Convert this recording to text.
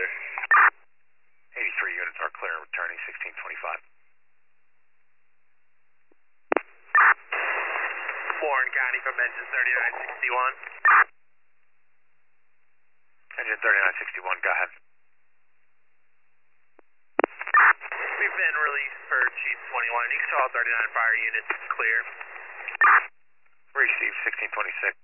clear. 83 units are clear, returning 1625. Warren County from engine 3961. Engine 3961, go ahead. We've been released for Chief 21. You can tell all 39 fire units clear. Received 1626.